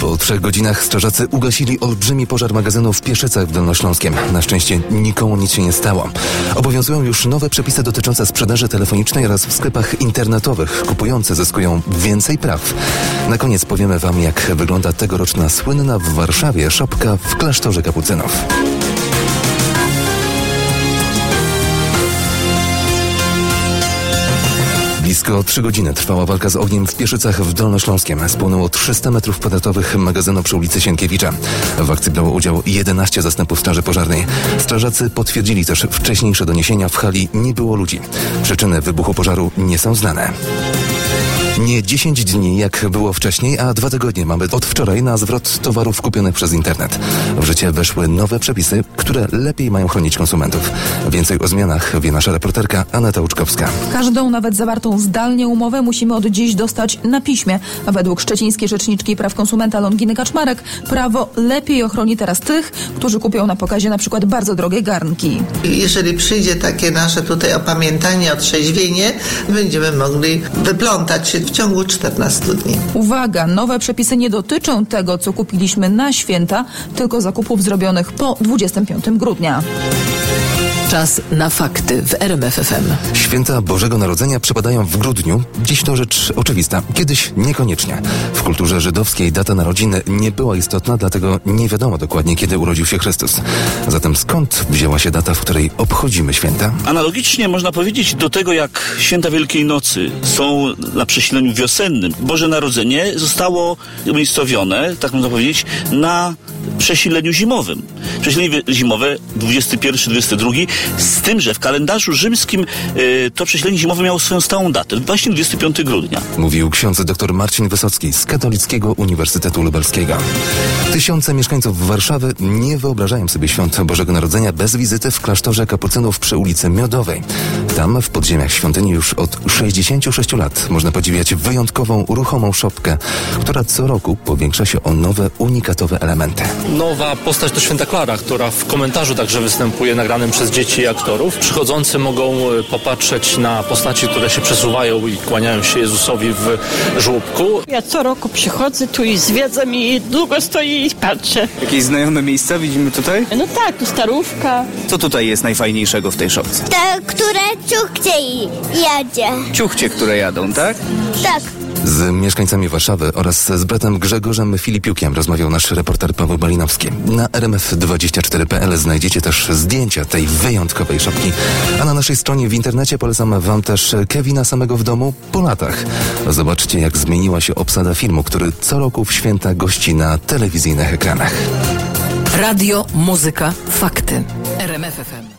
Po 3 godzinach strażacy ugasili olbrzymi pożar magazynu w Pieszycach w Dolnośląskiem. Na szczęście nikomu nic się nie stało. Obowiązują już nowe przepisy dotyczące sprzedaży telefonicznej oraz w sklepach internetowych. Kupujący zyskują więcej praw. Na koniec powiemy Wam, jak wygląda tegoroczna słynna w Warszawie szopka w klasztorze kapucynów. Blisko 3 godziny trwała walka z ogniem w Pieszycach w Dolnośląskiem. Spłonęło 300 metrów kwadratowych magazynu przy ulicy Sienkiewicza. W akcji brało udział 11 zastępów straży pożarnej. Strażacy potwierdzili też wcześniejsze doniesienia. W hali nie było ludzi. Przyczyny wybuchu pożaru nie są znane. Nie 10 dni, jak było wcześniej, a 2 tygodnie mamy od wczoraj na zwrot towarów kupionych przez internet. W życie weszły nowe przepisy, które lepiej mają chronić konsumentów. Więcej o zmianach wie nasza reporterka Aneta Łuczkowska. Każdą, nawet zawartą zdalnie umowę, musimy od dziś dostać na piśmie. A według szczecińskiej rzeczniczki praw konsumenta Longiny Kaczmarek prawo lepiej ochroni teraz tych, którzy kupią na pokazie na przykład bardzo drogie garnki. Jeżeli przyjdzie takie nasze tutaj opamiętanie, otrzeźwienie, będziemy mogli wyplątać się w ciągu 14 dni. Uwaga, nowe przepisy nie dotyczą tego, co kupiliśmy na święta, tylko zakupów zrobionych po 25 grudnia. Czas na fakty w RMF FM. Święta Bożego Narodzenia przypadają w grudniu. Dziś to rzecz oczywista. Kiedyś niekoniecznie. W kulturze żydowskiej data narodziny nie była istotna, dlatego nie wiadomo dokładnie, kiedy urodził się Chrystus. Zatem skąd wzięła się data, w której obchodzimy święta? Analogicznie można powiedzieć do tego, jak święta Wielkiej Nocy są na przesileniu wiosennym. Boże Narodzenie zostało umiejscowione, tak można powiedzieć, na przesileniu zimowym. Przesilenie zimowe 21-22, z tym, że w kalendarzu rzymskim to przesilenie zimowe miało swoją stałą datę, właśnie 25 grudnia. Mówił ksiądz dr Marcin Wysocki z Katolickiego Uniwersytetu Lubelskiego. Tysiące mieszkańców Warszawy nie wyobrażają sobie świąt Bożego Narodzenia bez wizyty w klasztorze kapucynów przy ulicy Miodowej. Tam w podziemiach świątyni już od 66 lat można podziwiać wyjątkową, ruchomą szopkę, która co roku powiększa się o nowe, unikatowe elementy. Nowa postać to Święta Klara, która w komentarzu także występuje nagranym przez dzieci i aktorów. Przychodzący mogą popatrzeć na postaci, które się przesuwają i kłaniają się Jezusowi w żłobku. Ja co roku przychodzę tu i zwiedzam i długo stoję i patrzę. Jakieś znajome miejsca widzimy tutaj? No tak, tu Starówka. Co tutaj jest najfajniejszego w tej szopce? Te, które ciuchcie jadzie. Ciuchcie, które jadą, tak? Tak. Z mieszkańcami Warszawy oraz z bratem Grzegorzem Filipiukiem rozmawiał nasz reporter Paweł Balinowski. Na rmf24.pl znajdziecie też zdjęcia tej wyjątkowej szopki, a na naszej stronie w internecie polecam Wam też Kevina samego w domu po latach. Zobaczcie, jak zmieniła się obsada filmu, który co roku w święta gości na telewizyjnych ekranach. Radio, muzyka, fakty. RMF FM.